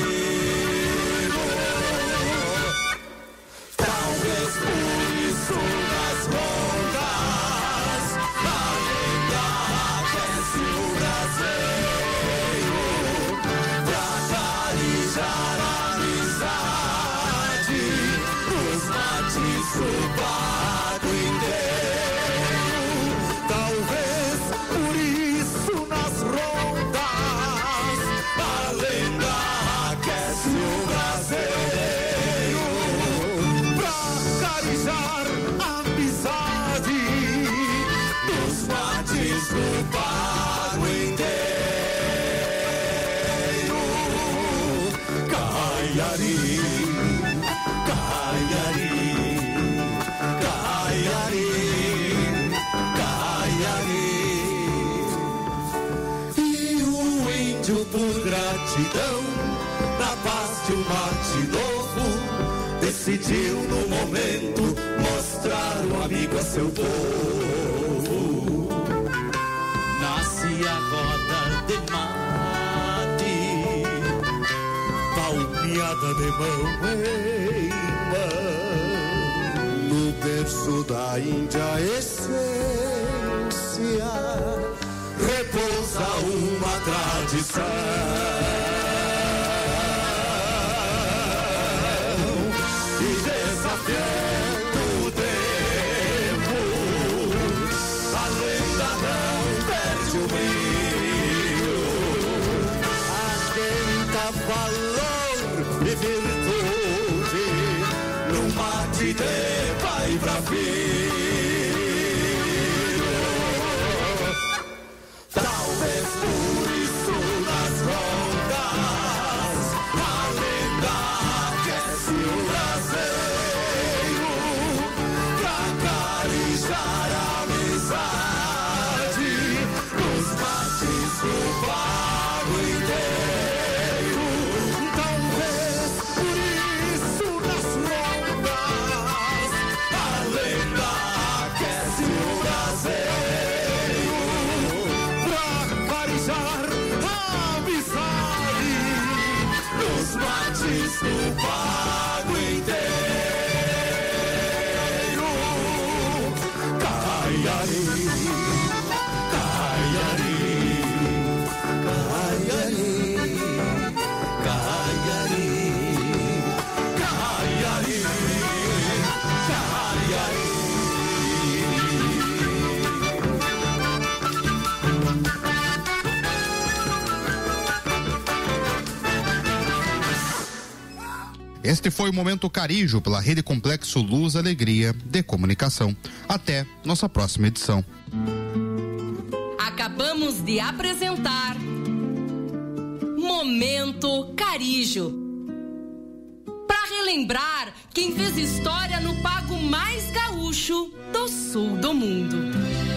Talvez por isso nas rondas a lenda aquece o Brasil. O pago inteiro, talvez por isso nas rondas a lei índio por gratidão, na paz de um mate novo, decidiu no momento mostrar o amigo a seu povo. Nasce a roda de mate, palmeada de mão em mão, no berço da Índia essência, repousa uma tradição. E desafiando o tempo, a lenda não perde o brilho, atenta valor e virtude, no mate de pai pra filho. Talvez por isso nas rondas a lenda aquece o braseiro pra carijar a amizade nos mates do pago inteiro. Talvez por isso nas rondas a lenda aquece o braseiro mates do pago inteiro. Caiari, caiari, caiari, caiari, caiari, caiari. Este foi o Momento Carijo pela Rede Complexo Luz Alegria de Comunicação. Até nossa próxima edição. Acabamos de apresentar Momento Carijo. Para relembrar quem fez história no pago mais gaúcho do sul do mundo.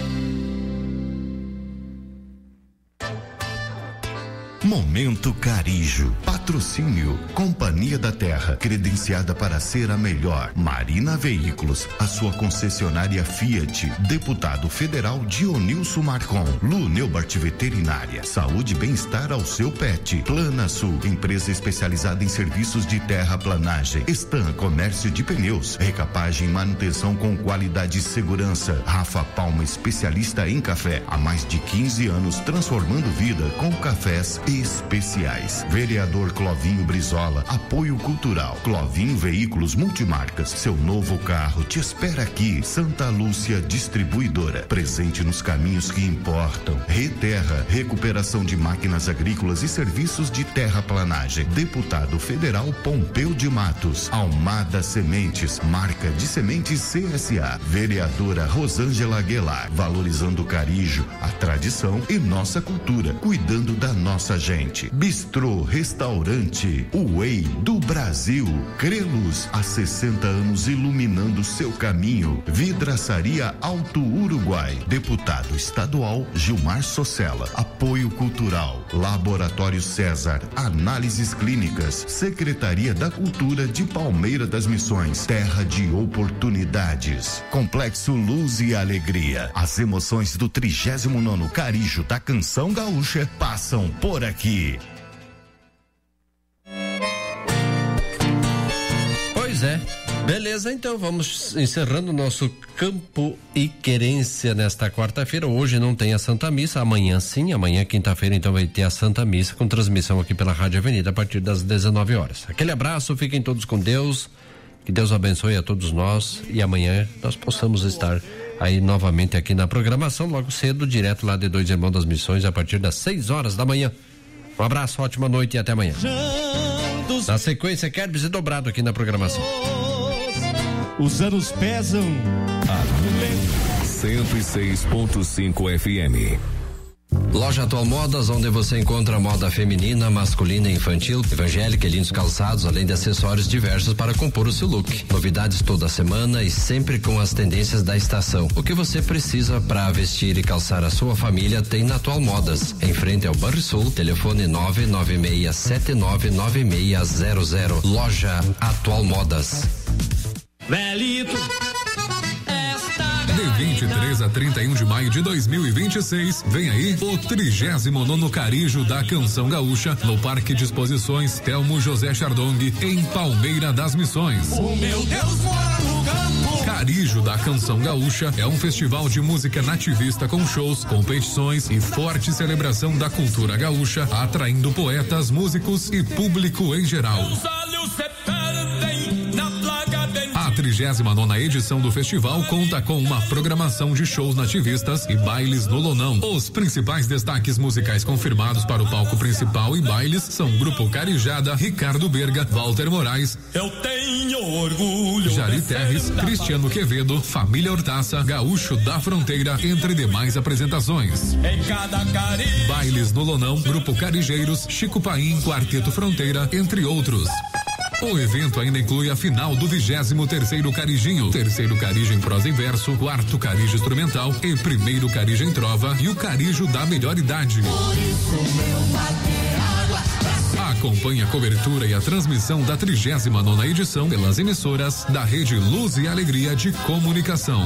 Momento Carijo. Patrocínio Companhia da Terra, credenciada para ser a melhor. Marina Veículos, a sua concessionária Fiat. Deputado Federal Dionilson Marcon. Lu Neubart Veterinária. Saúde e bem-estar ao seu pet. Plana Sul, empresa especializada em serviços de terraplanagem. Stan Comércio de Pneus, recapagem e manutenção com qualidade e segurança. Rafa Palma, especialista em café. Há mais de quinze anos transformando vida com cafés especiais. Vereador Clovinho Brizola, apoio cultural. Clovinho Veículos Multimarcas, seu novo carro te espera aqui. Santa Lúcia Distribuidora, presente nos caminhos que importam. Reterra, recuperação de máquinas agrícolas e serviços de terraplanagem. Deputado Federal Pompeu de Matos. Almada Sementes, marca de sementes C S A. Vereadora Rosângela Aguilar, valorizando o Carijo, a tradição e nossa cultura, cuidando da nossa gente. Bistrô Restaurante Way do Brasil. Crelos, há sessenta anos iluminando seu caminho. Vidraçaria Alto Uruguai. Deputado estadual Gilmar Socella. Apoio cultural. Laboratório César. Análises clínicas. Secretaria da Cultura de Palmeira das Missões. Terra de oportunidades. Complexo Luz e Alegria. As emoções do trigésimo nono Carijo da Canção Gaúcha passam por aqui. Pois é. Beleza, então vamos encerrando o nosso Campo e Querência nesta quarta-feira. Hoje não tem a Santa Missa, amanhã sim, amanhã quinta-feira então vai ter a Santa Missa com transmissão aqui pela Rádio Avenida a partir das dezenove horas. Aquele abraço, fiquem todos com Deus, que Deus abençoe a todos nós e amanhã nós possamos estar aí novamente aqui na programação, logo cedo, direto lá de Dois Irmãos das Missões a partir das seis horas da manhã. Um abraço, ótima noite e até amanhã. Na sequência, Kerbs e Dobrado aqui na programação. Os anos pesam. cento e seis ponto cinco F M. Loja Atual Modas, onde você encontra moda feminina, masculina e infantil, evangélica e lindos calçados, além de acessórios diversos para compor o seu look. Novidades toda semana e sempre com as tendências da estação. O que você precisa para vestir e calçar a sua família tem na Atual Modas. Em frente ao Banrisul, telefone nove nove seis sete nove nove seis zero zero. Loja Atual Modas. Velito. De vinte e três a trinta e um de maio de dois mil e vinte e seis, vem aí o trigésimo nono Carijo da Canção Gaúcha no Parque de Exposições Telmo José Chardong, em Palmeira das Missões. O meu Deus mora no campo. Carijo da Canção Gaúcha é um festival de música nativista com shows, competições e forte celebração da cultura gaúcha, atraindo poetas, músicos e público em geral. A trigésima nona edição do festival conta com uma programação de shows nativistas e bailes no Lonão. Os principais destaques musicais confirmados para o palco principal e bailes são Grupo Carijada, Ricardo Berga, Walter Moraes, eu tenho orgulho, Jari Terres, Cristiano Quevedo, Família Hortaça, Gaúcho da Fronteira, entre demais apresentações. Em cada carinho. Bailes no Lonão, Grupo Carijeiros, Chico Paim, Quarteto Fronteira, entre outros. O evento ainda inclui a final do vigésimo terceiro Carijinho, terceiro Carijo em prosa e verso, quarto Carijo instrumental e primeiro Carijo em trova e o Carijo da melhor idade. Acompanhe a cobertura e a transmissão da trigésima nona edição pelas emissoras da Rede Luz e Alegria de Comunicação.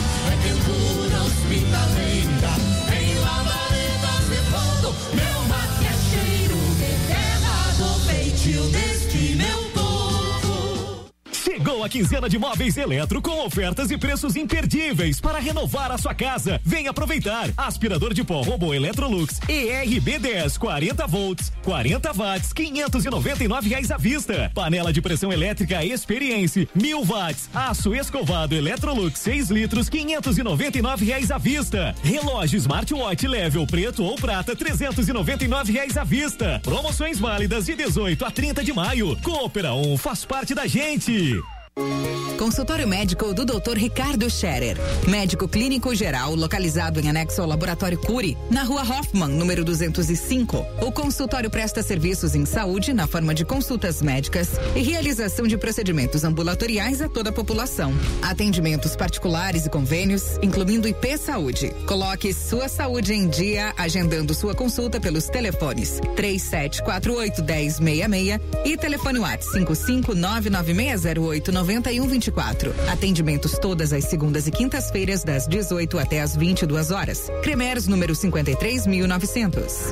Chegou a quinzena de móveis Eletro com ofertas e preços imperdíveis para renovar a sua casa. Vem aproveitar. Aspirador de pó Robô Electrolux E R B dez, quarenta volts, quarenta watts, quinhentos e noventa e nove reais à vista. Panela de pressão elétrica Experience, mil watts. Aço escovado Electrolux seis litros, quinhentos e noventa e nove reais à vista. Relógio Smartwatch Level preto ou prata, trezentos e noventa e nove reais à vista. Promoções válidas de dezoito a trinta de maio. Coopera um faz parte da gente. Consultório médico do doutor Ricardo Scherer. Médico clínico geral, localizado em anexo ao Laboratório Cury, na Rua Hoffman, número duzentos e cinco. O consultório presta serviços em saúde, na forma de consultas médicas e realização de procedimentos ambulatoriais a toda a população. Atendimentos particulares e convênios, incluindo I P Saúde. Coloque sua saúde em dia, agendando sua consulta pelos telefones três sete quatro oito, um zero seis seis e telefone WhatsApp cinco cinco nove nove seis zero oito nove um dois quatro. Atendimentos todas as segundas e quintas-feiras, das dezoito até as vinte e duas horas. Cremers, número cinquenta e três mil e novecentos.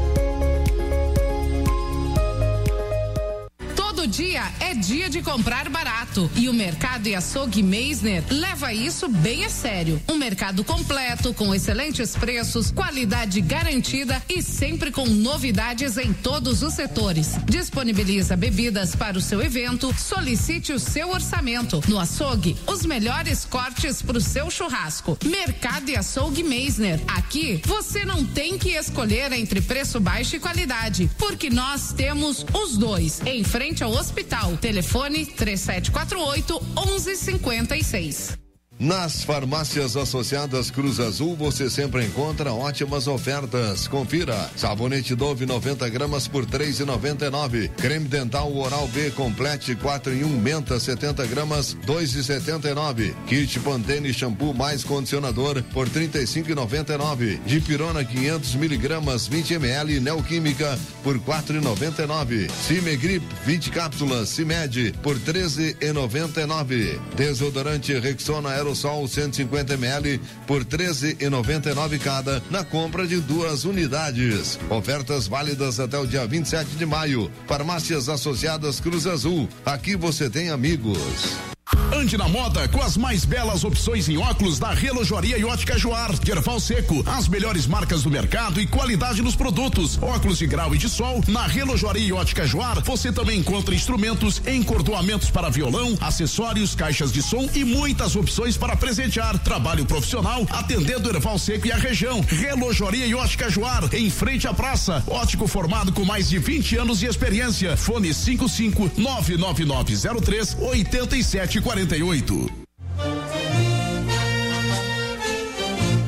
Todo dia é dia de comprar barato e o Mercado e Açougue Meisner leva isso bem a sério. Um mercado completo, com excelentes preços, qualidade garantida e sempre com novidades em todos os setores. Disponibiliza bebidas para o seu evento, solicite o seu orçamento. No açougue, os melhores cortes para o seu churrasco. Mercado e Açougue Meisner. Aqui você não tem que escolher entre preço baixo e qualidade, porque nós temos os dois, em frente ao hospital. Telefone três sete quatro oito, um um cinco seis. Nas farmácias associadas Cruz Azul você sempre encontra ótimas ofertas. Confira: sabonete Dove noventa gramas por três e noventa e nove. Creme dental Oral B Complete quatro em um Menta setenta gramas dois e setenta e nove. Kit Pantene shampoo mais condicionador por trinta e cinco e noventa e nove. Dipirona quinhentos miligramas vinte mililitros Neoquímica por quatro e noventa e nove. Cimegrip vinte cápsulas Cimed por treze e noventa e nove. Desodorante Rexona Aerosol cento e cinquenta mililitros por treze e noventa e nove cada, na compra de duas unidades. Ofertas válidas até o dia vinte e sete de maio. Farmácias Associadas Cruz Azul. Aqui você tem amigos. Ande na moda com as mais belas opções em óculos da Relojoaria e Ótica Joar, de Erval Seco. As melhores marcas do mercado e qualidade nos produtos. Óculos de grau e de sol, na Relojoaria e Ótica Joar, você também encontra instrumentos, encordoamentos para violão, acessórios, caixas de som e muitas opções para presentear. Trabalho profissional atendendo Erval Seco e a região. Relojoaria e Ótica Joar, em frente à praça. Ótico formado com mais de vinte anos de experiência. Fone cinco cinco nove nove nove zero três oito sete quatro oito.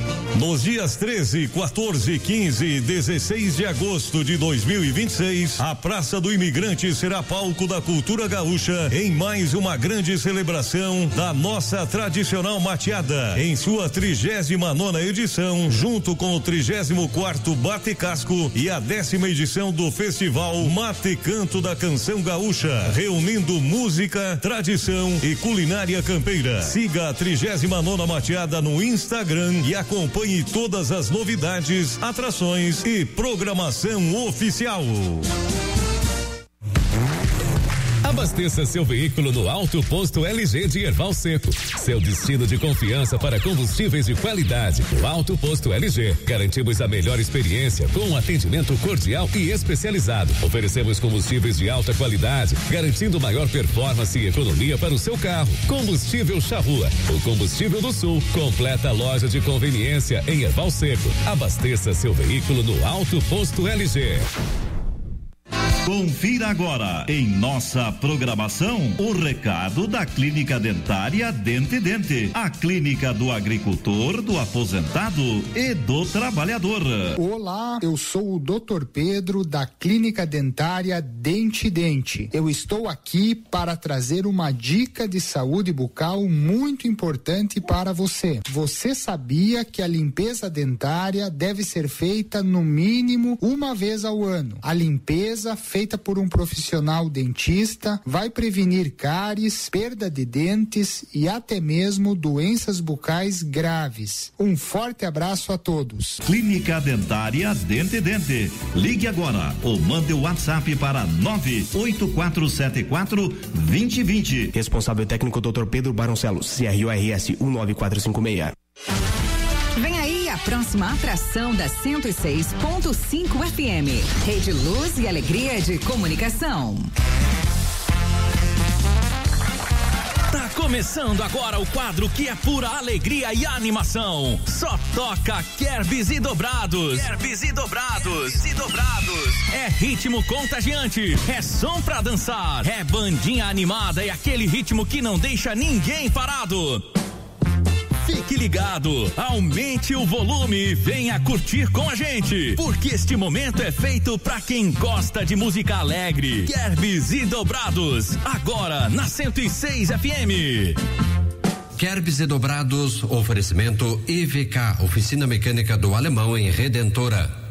Nos dias treze, quatorze, quinze e dezesseis de agosto de dois mil e vinte e seis, a Praça do Imigrante será palco da cultura gaúcha em mais uma grande celebração da nossa tradicional mateada, em sua trigésima nona edição, junto com o trigésimo quarto Bate Casco e a décima edição do Festival Mate Canto da Canção Gaúcha, reunindo música, tradição e culinária campeira. Siga a trigésima nona mateada no Instagram e acompanhe todas as novidades, atrações e programação oficial. Abasteça seu veículo no Alto Posto L G de Erval Seco. Seu destino de confiança para combustíveis de qualidade. No Alto Posto L G, garantimos a melhor experiência com um atendimento cordial e especializado. Oferecemos combustíveis de alta qualidade, garantindo maior performance e economia para o seu carro. Combustível Charrua, o combustível do Sul. Completa loja de conveniência em Erval Seco. Abasteça seu veículo no Alto Posto L G. Confira agora em nossa programação o recado da Clínica Dentária Dente Dente, a clínica do agricultor, do aposentado e do trabalhador. Olá, eu sou o doutor Pedro da Clínica Dentária Dente Dente. Eu estou aqui para trazer uma dica de saúde bucal muito importante para você. Você sabia que a limpeza dentária deve ser feita no mínimo uma vez ao ano? A limpeza feita por um profissional dentista vai prevenir cáries, perda de dentes e até mesmo doenças bucais graves. Um forte abraço a todos. Clínica Dentária Dente Dente. Ligue agora ou mande o WhatsApp para nove oito quatro sete quatro, dois zero dois zero. Responsável técnico doutor Pedro Baroncelos, C R O R S um nove quatro cinco seis. Vem aí a próxima atração da cento e seis ponto cinco F M. Rede Luz e Alegria de Comunicação. Tá começando agora o quadro que é pura alegria e animação. Só toca Kerbs e Dobrados. Kerbs e Dobrados. Kerbs e Dobrados. É ritmo contagiante, é som pra dançar, é bandinha animada e aquele ritmo que não deixa ninguém parado. Fique ligado, aumente o volume e venha curtir com a gente, porque este momento é feito pra quem gosta de música alegre. Kerbs e Dobrados, agora na cento e seis F M. Kerbs e Dobrados, oferecimento I V K, Oficina Mecânica do Alemão em Redentora.